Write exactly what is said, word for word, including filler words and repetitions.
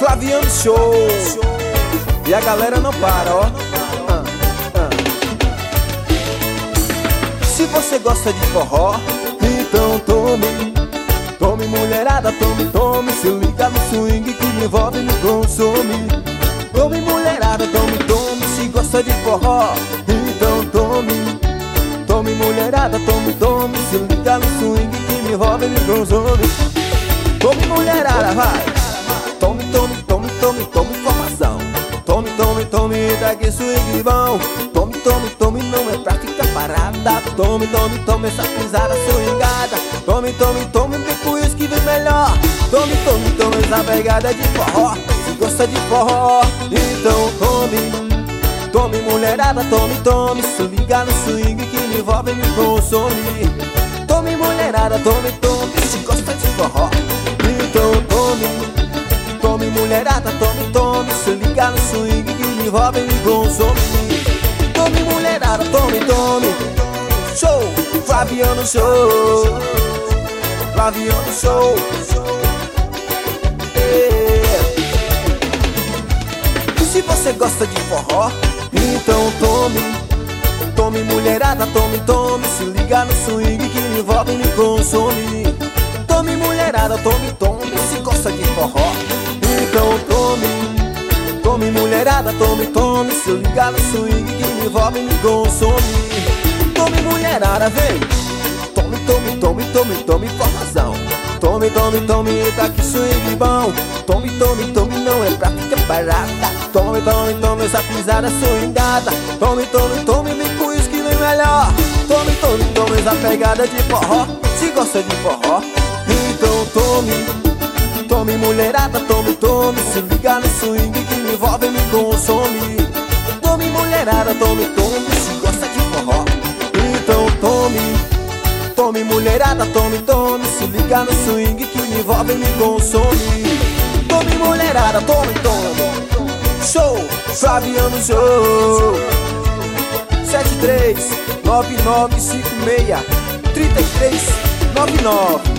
Flaviano Show. E a galera não para, ó. ah, ah. Se você gosta de forró, então tome. Tome mulherada, tome, tome. Se liga no swing que me envolve e me consome. Tome mulherada, tome, tome. Se gosta de forró, então tome. Tome mulherada, tome, tome. Se liga no swing que me envolve e me consome. Tome mulherada, vai. Tome, tome, tome, tome, tome informação. Tome, tome, tome, daqui swing bom. Tome, tome, tome, não é pra ficar parada. Tome, tome, tome, essa pisada swingada. Tome, tome, tome, vem com isso que vem melhor. Tome, tome, tome, essa pegada de forró. Se gosta de forró, então tome. Tome mulherada, tome, tome. Se liga no swing que me envolve e me consome. Tome mulherada, tome, tome. Se gosta de forró, então tome. Tome mulherada, tome, tome. Se liga no swing que me envolve e me consome. Tome mulherada, tome, tome. Show, Flaviano Show. Flaviano Show. Yeah. E se você gosta de forró, então tome. Tome mulherada, tome, tome. Se liga no swing que me envolve e me consome. Tome mulherada, tome, tome. Se gosta de forró, então tome. Tome mulherada, tome, tome. Se liga no swing que me envolve e me consome. Tome mulherada, vem. Tome, tome, tome, tome, tome informação. Tome, tome, tome, tá que swing bom. Tome, tome, tome, não é pra ficar parada. Tome, tome, tome, essa pisada swingada. Tome, tome, tome, vem com isso que vem melhor. Tome, tome, tome, essa pegada de forró. Se gosta de forró, então tome. Tome mulherada, tome, tome. Se liga no swing que me envolve e me consome. Tome mulherada, tome, tome. Se gosta de forró, então tome. Tome mulherada, tome, tome. Se liga no swing que me envolve e me consome. Tome mulherada, tome, tome. Show, Flaviano Show. Sete três nove nove cinco seis três três nove nove.